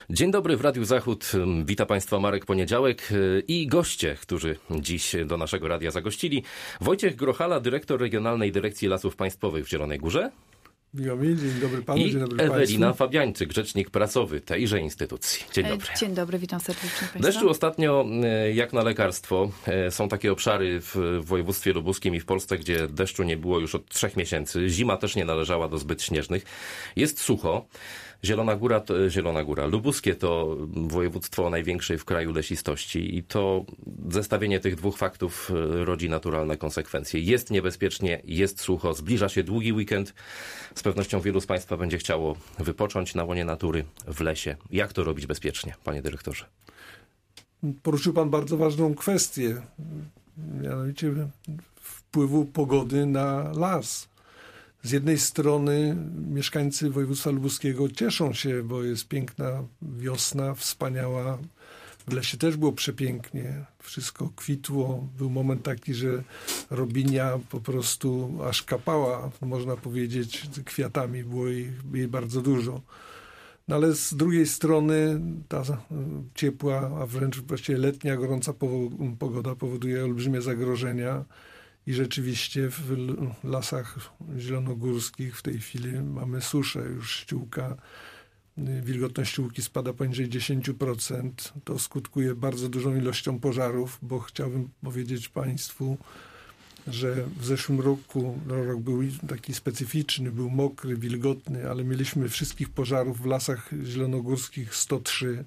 Dzień dobry w Radiu Zachód. Witam Państwa Marek Poniedziałek i goście, którzy dziś do naszego radia zagościli. Wojciech Grochala, dyrektor Regionalnej Dyrekcji Lasów Państwowych w Zielonej Górze. Dzień dobry panu, dzień dobry Ewelina państwu. Fabiańczyk, rzecznik prasowy tejże instytucji. Dzień dobry. Dzień dobry, witam serdecznie Państwa. Deszczu ostatnio, jak na lekarstwo, są takie obszary w województwie lubuskim i w Polsce, gdzie deszczu nie było już od 3 miesięcy. Zima też nie należała do zbyt śnieżnych. Jest sucho. Zielona Góra. Lubuskie to województwo o największej w kraju lesistości i to zestawienie tych dwóch faktów rodzi naturalne konsekwencje. Jest niebezpiecznie, jest sucho, zbliża się długi weekend. Z pewnością wielu z Państwa będzie chciało wypocząć na łonie natury w lesie. Jak to robić bezpiecznie, panie dyrektorze? Poruszył pan bardzo ważną kwestię, mianowicie wpływu pogody na las. Z jednej strony mieszkańcy województwa lubuskiego cieszą się, bo jest piękna wiosna, wspaniała. W lesie też było przepięknie, wszystko kwitło. Był moment taki, że robinia po prostu aż kapała, można powiedzieć, kwiatami, było jej bardzo dużo. No ale z drugiej strony ta ciepła, a wręcz właściwie letnia, gorąca pogoda powoduje olbrzymie zagrożenia. I rzeczywiście w lasach zielonogórskich w tej chwili mamy suszę. Już ściółka, wilgotność ściółki spada poniżej 10%. To skutkuje bardzo dużą ilością pożarów, bo chciałbym powiedzieć Państwu, że w zeszłym roku, rok był taki specyficzny, był mokry, wilgotny, ale mieliśmy wszystkich pożarów w lasach zielonogórskich 103.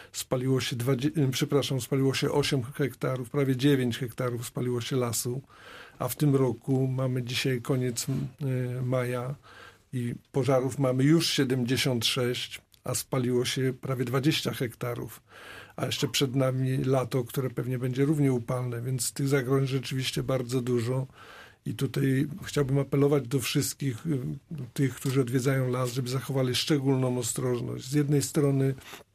Spaliło się 8 hektarów, prawie 9 hektarów spaliło się lasu, a w tym roku mamy dzisiaj koniec maja i pożarów mamy już 76, a spaliło się prawie 20 hektarów. A jeszcze przed nami lato, które pewnie będzie równie upalne, więc tych zagrożeń rzeczywiście bardzo dużo. I tutaj chciałbym apelować do wszystkich tych, którzy odwiedzają las, żeby zachowali szczególną ostrożność. Z jednej strony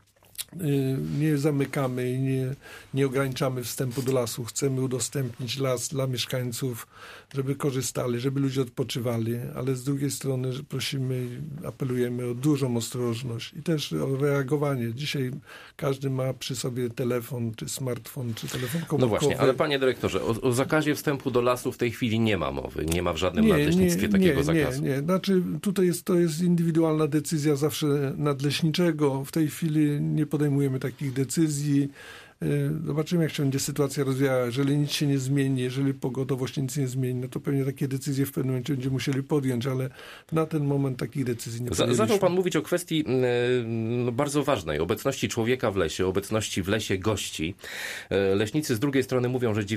nie zamykamy i nie ograniczamy wstępu do lasu. Chcemy udostępnić las dla mieszkańców, żeby korzystali, żeby ludzie odpoczywali, ale z drugiej strony prosimy, apelujemy o dużą ostrożność i też o reagowanie. Dzisiaj każdy ma przy sobie telefon, czy smartfon, czy telefon komórkowy. No właśnie, ale panie dyrektorze, o zakazie wstępu do lasu w tej chwili nie ma mowy. Nie ma w żadnym nadleśnictwie takiego zakazu. Nie. Znaczy tutaj to jest indywidualna decyzja zawsze nadleśniczego. W tej chwili nie podejmujemy takich decyzji. Zobaczymy, jak się będzie sytuacja rozwijała. Jeżeli nic się nie zmieni, jeżeli pogodowość nic nie zmieni, no to pewnie takie decyzje w pewnym momencie będziemy musieli podjąć, ale na ten moment takich decyzji nie podjęliśmy. Zaczął pan mówić o kwestii bardzo ważnej, obecności człowieka w lesie, obecności w lesie gości. Leśnicy z drugiej strony mówią, że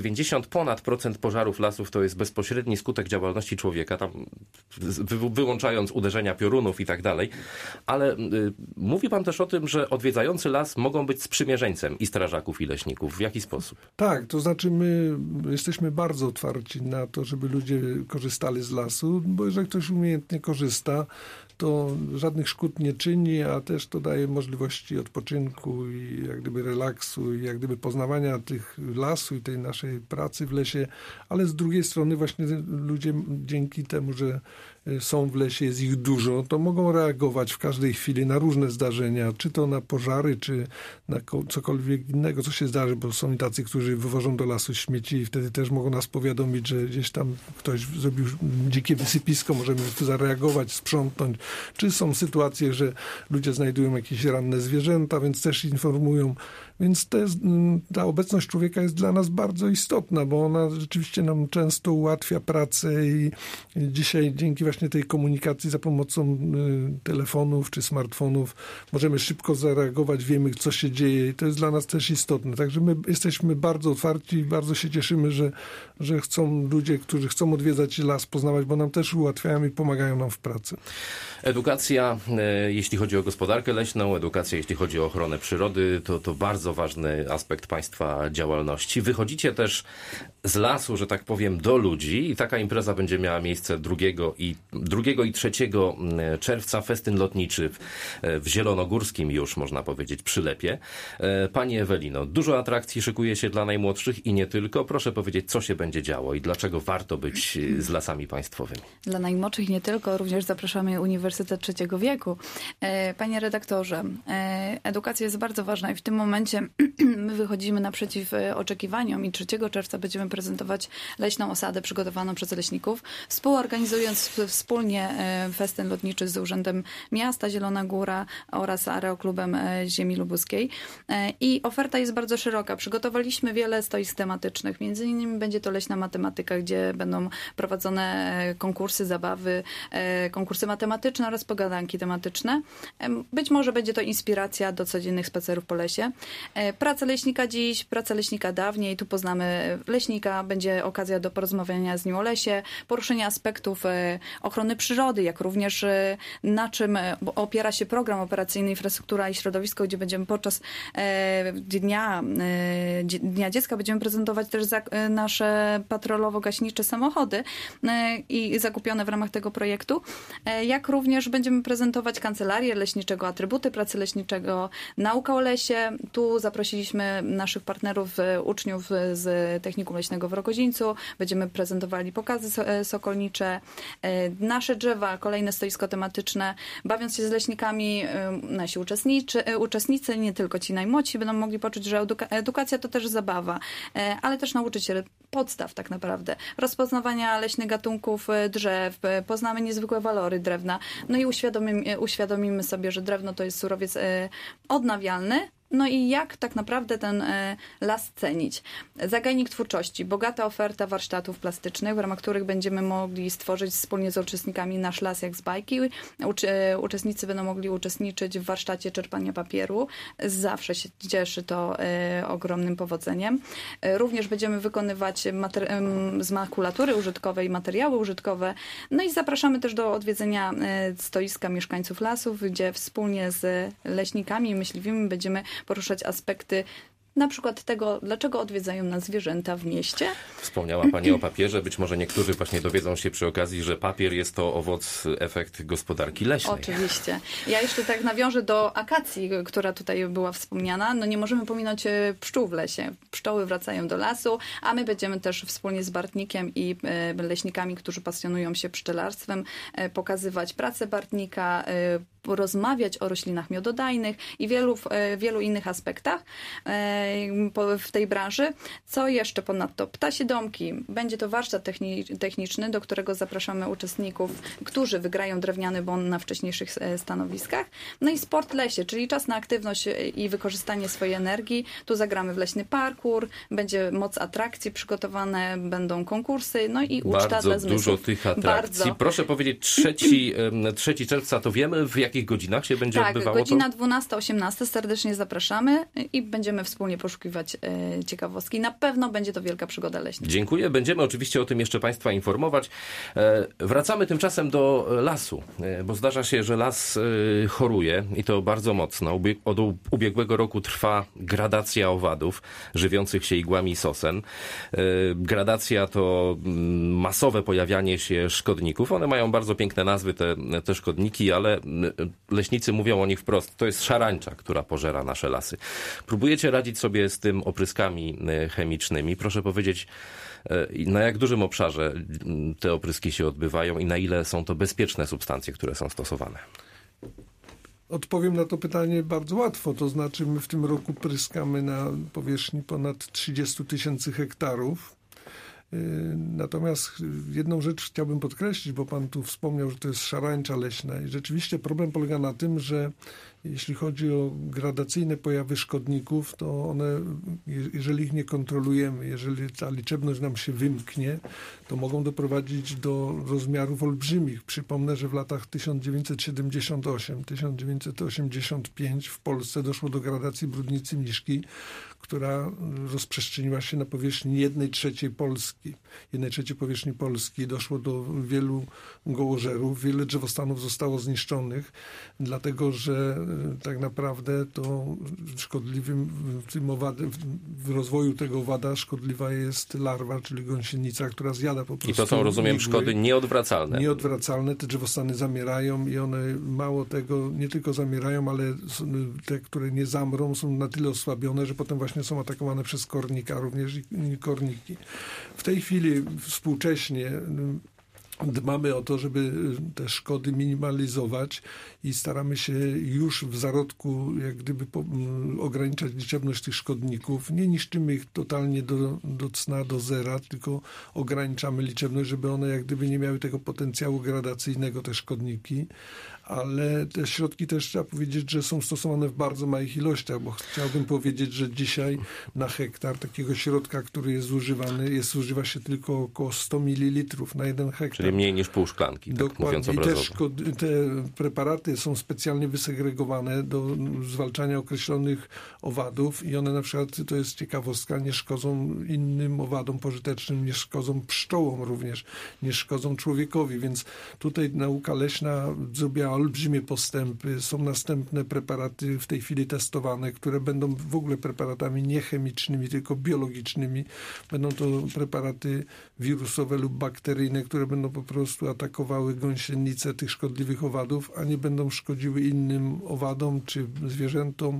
90% pożarów lasów to jest bezpośredni skutek działalności człowieka, tam wyłączając uderzenia piorunów i tak dalej. Ale mówi pan też o tym, że odwiedzający las mogą być sprzymierzeńcem i strażaków, i leśników. W jaki sposób? Tak, to znaczy my jesteśmy bardzo otwarci na to, żeby ludzie korzystali z lasu, bo jeżeli ktoś umiejętnie korzysta, to żadnych szkód nie czyni, a też to daje możliwości odpoczynku i jak gdyby relaksu i jak gdyby poznawania tych lasu i tej naszej pracy w lesie, ale z drugiej strony właśnie ludzie dzięki temu, że są w lesie, jest ich dużo, to mogą reagować w każdej chwili na różne zdarzenia, czy to na pożary, czy na cokolwiek innego, co się zdarzy, bo są i tacy, którzy wywożą do lasu śmieci i wtedy też mogą nas powiadomić, że gdzieś tam ktoś zrobił dzikie wysypisko, możemy zareagować, sprzątnąć. Czy są sytuacje, że ludzie znajdują jakieś ranne zwierzęta, więc też informują. Więc ta obecność człowieka jest dla nas bardzo istotna, bo ona rzeczywiście nam często ułatwia pracę i dzisiaj dzięki właśnie tej komunikacji za pomocą telefonów czy smartfonów możemy szybko zareagować, wiemy, co się dzieje i to jest dla nas też istotne. Także my jesteśmy bardzo otwarci i bardzo się cieszymy, że chcą ludzie, którzy chcą odwiedzać las, poznawać, bo nam też ułatwiają i pomagają nam w pracy. Edukacja, jeśli chodzi o gospodarkę leśną, edukacja, jeśli chodzi o ochronę przyrody, to bardzo ważny aspekt państwa działalności. Wychodzicie też z lasu, że tak powiem, do ludzi i taka impreza będzie miała miejsce 2 i 2 i 3 czerwca festyn lotniczy w Zielonogórskim już, można powiedzieć, Przylepie. Pani Ewelino, dużo atrakcji szykuje się dla najmłodszych i nie tylko. Proszę powiedzieć, co się będzie działo i dlaczego warto być z Lasami Państwowymi? Dla najmłodszych nie tylko, również zapraszamy Uniwersytet Trzeciego Wieku. Panie redaktorze, edukacja jest bardzo ważna i w tym momencie my wychodzimy naprzeciw oczekiwaniom i 3 czerwca będziemy prezentować leśną osadę przygotowaną przez leśników, współorganizując wspólnie festyn lotniczy z Urzędem Miasta Zielona Góra oraz Aeroklubem Ziemi Lubuskiej. I oferta jest bardzo szeroka. Przygotowaliśmy wiele stoisk tematycznych. Między innymi będzie to leśna matematyka, gdzie będą prowadzone konkursy, zabawy, konkursy matematyczne oraz pogadanki tematyczne. Być może będzie to inspiracja do codziennych spacerów po lesie. Praca leśnika dziś, praca leśnika dawniej. Tu poznamy leśnika, będzie okazja do porozmawiania z nim o lesie, poruszenia aspektów ochrony przyrody, jak również na czym opiera się program operacyjny Infrastruktura i Środowisko, gdzie będziemy podczas Dnia Dziecka będziemy prezentować też nasze patrolowo-gaśnicze samochody i zakupione w ramach tego projektu, jak również będziemy prezentować kancelarię leśniczego, atrybuty pracy leśniczego, nauka o lesie. Tu zaprosiliśmy naszych partnerów, uczniów z Technikum Leśnego w Rogozińcu. Będziemy prezentowali pokazy sokolnicze, nasze drzewa, kolejne stoisko tematyczne. Bawiąc się z leśnikami, nasi uczestnicy, nie tylko ci najmłodsi, będą mogli poczuć, że edukacja to też zabawa, ale też nauczyć się podstaw tak naprawdę. Rozpoznawania leśnych gatunków drzew, poznamy niezwykłe walory drewna, no i uświadomimy sobie, że drewno to jest surowiec odnawialny. No i jak tak naprawdę ten las cenić? Zagajnik twórczości, bogata oferta warsztatów plastycznych, w ramach których będziemy mogli stworzyć wspólnie z uczestnikami nasz las jak z bajki. Uczestnicy będą mogli uczestniczyć w warsztacie czerpania papieru. Zawsze się cieszy to ogromnym powodzeniem. Również będziemy wykonywać z makulatury użytkowej materiały użytkowe. No i zapraszamy też do odwiedzenia stoiska mieszkańców lasów, gdzie wspólnie z leśnikami i myśliwymi będziemy poruszać aspekty na przykład tego, dlaczego odwiedzają nas zwierzęta w mieście. Wspomniała Pani o papierze. Być może niektórzy właśnie dowiedzą się przy okazji, że papier jest to owoc, efekt gospodarki leśnej. Oczywiście. Ja jeszcze tak nawiążę do akacji, która tutaj była wspomniana. No nie możemy pominąć pszczół w lesie. Pszczoły wracają do lasu, a my będziemy też wspólnie z Bartnikiem i leśnikami, którzy pasjonują się pszczelarstwem, pokazywać pracę Bartnika, rozmawiać o roślinach miododajnych i wielu innych aspektach w tej branży. Co jeszcze ponadto? Ptasie domki. Będzie to warsztat techniczny, do którego zapraszamy uczestników, którzy wygrają drewniany bon na wcześniejszych stanowiskach. No i sport lesie, czyli czas na aktywność i wykorzystanie swojej energii. Tu zagramy w leśny parkour, będzie moc atrakcji przygotowane, będą konkursy, no i uczta dla zmysłów. Bardzo dużo tych atrakcji. Bardzo. Proszę powiedzieć, 3 czerwca to wiemy, w jakich godzinach się będzie odbywało? Tak, godzina 12-18. Serdecznie zapraszamy i będziemy wspólnie poszukiwać ciekawostki. Na pewno będzie to wielka przygoda leśna. Dziękuję. Będziemy oczywiście o tym jeszcze Państwa informować. Wracamy tymczasem do lasu, bo zdarza się, że las choruje i to bardzo mocno. Od ubiegłego roku trwa gradacja owadów żywiących się igłami sosen. Gradacja to masowe pojawianie się szkodników. One mają bardzo piękne nazwy, te szkodniki, ale leśnicy mówią o nich wprost. To jest szarańcza, która pożera nasze lasy. Próbujecie radzić sobie z tym opryskami chemicznymi. Proszę powiedzieć, na jak dużym obszarze te opryski się odbywają i na ile są to bezpieczne substancje, które są stosowane? Odpowiem na to pytanie bardzo łatwo. To znaczy my w tym roku pryskamy na powierzchni ponad 30 000 hektarów. Natomiast jedną rzecz chciałbym podkreślić, bo pan tu wspomniał, że to jest szarańcza leśna i rzeczywiście problem polega na tym, że jeśli chodzi o gradacyjne pojawy szkodników, to one, jeżeli ich nie kontrolujemy, jeżeli ta liczebność nam się wymknie, to mogą doprowadzić do rozmiarów olbrzymich. Przypomnę, że w latach 1978-1985 w Polsce doszło do gradacji brudnicy Miszki, która rozprzestrzeniła się na powierzchni 1/3 Polski. 1/3 powierzchni Polski. Doszło do wielu gołożerów, wiele drzewostanów zostało zniszczonych, dlatego że tak naprawdę to szkodliwym w rozwoju tego owada szkodliwa jest larwa, czyli gąsienica, która zjada po prostu. I to są, rozumiem, igły. szkody nieodwracalne. Nieodwracalne. Te drzewostany zamierają i one mało tego, nie tylko zamierają, ale te, które nie zamrą, są na tyle osłabione, że potem właśnie są atakowane przez kornika, również i korniki. W tej chwili współcześnie dbamy o to, żeby te szkody minimalizować i staramy się już w zarodku jak gdyby ograniczać liczebność tych szkodników. Nie niszczymy ich totalnie do cna, do zera, tylko ograniczamy liczebność, żeby one jak gdyby nie miały tego potencjału gradacyjnego, te szkodniki. Ale te środki też trzeba powiedzieć, że są stosowane w bardzo małych ilościach, bo chciałbym powiedzieć, że dzisiaj na hektar takiego środka, który jest używany, zużywa się tylko około 100 ml na 1 hektar. Czyli mniej niż pół szklanki, tak mówiąc obrazowo. I te preparaty są specjalnie wysegregowane do zwalczania określonych owadów i one na przykład, to jest ciekawostka, nie szkodzą innym owadom pożytecznym, nie szkodzą pszczołom również, nie szkodzą człowiekowi, więc tutaj nauka leśna zrobiła olbrzymie postępy. Są następne preparaty w tej chwili testowane, które będą w ogóle preparatami nie chemicznymi, tylko biologicznymi. Będą to preparaty wirusowe lub bakteryjne, które będą po prostu atakowały gąsienice tych szkodliwych owadów, a nie będą szkodziły innym owadom, czy zwierzętom,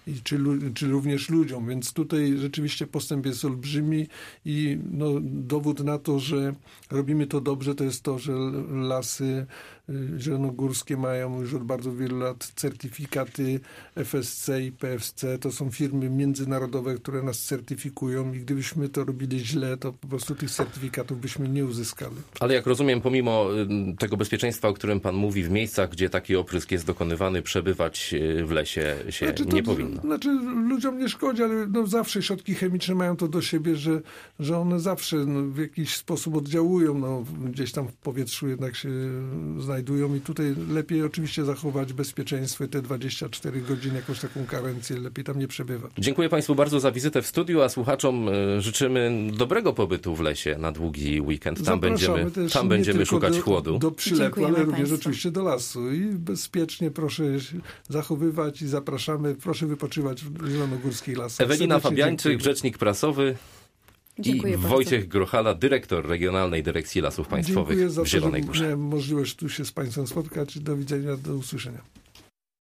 czy również ludziom. Więc tutaj rzeczywiście postęp jest olbrzymi i dowód na to, że robimy to dobrze, to jest to, że lasy zielonogórskie mają już od bardzo wielu lat certyfikaty FSC i PFC. To są firmy międzynarodowe, które nas certyfikują i gdybyśmy to robili źle, to po prostu tych certyfikatów byśmy nie uzyskali. Ale jak rozumiem, pomimo tego bezpieczeństwa, o którym pan mówi, w miejscach, gdzie taki oprysk jest dokonywany, przebywać w lesie się nie powinno. Ludziom nie szkodzi, ale zawsze środki chemiczne mają to do siebie, że one zawsze w jakiś sposób oddziałują. Gdzieś tam w powietrzu jednak się znajdują i tutaj lepiej oczywiście zachować bezpieczeństwo i te 24 godziny, jakąś taką karencję, lepiej tam nie przebywać. Dziękuję państwu bardzo za wizytę w studiu, a słuchaczom życzymy dobrego pobytu w lesie na długi weekend. Tam będziemy szukać chłodu. Do przylepu, ale również państwu. oczywiście do lasu i bezpiecznie proszę się zachowywać i zapraszamy. Proszę wypoczywać w zielonogórskich lasach. Ewelina Fabiańczyk, rzecznik prasowy. Dziękuję I bardzo. Wojciech Grochala, dyrektor Regionalnej Dyrekcji Lasów Państwowych Dziękuję za w Zielonej to, że Górze. miałem możliwość tu się z państwem spotkać. Do widzenia, do usłyszenia.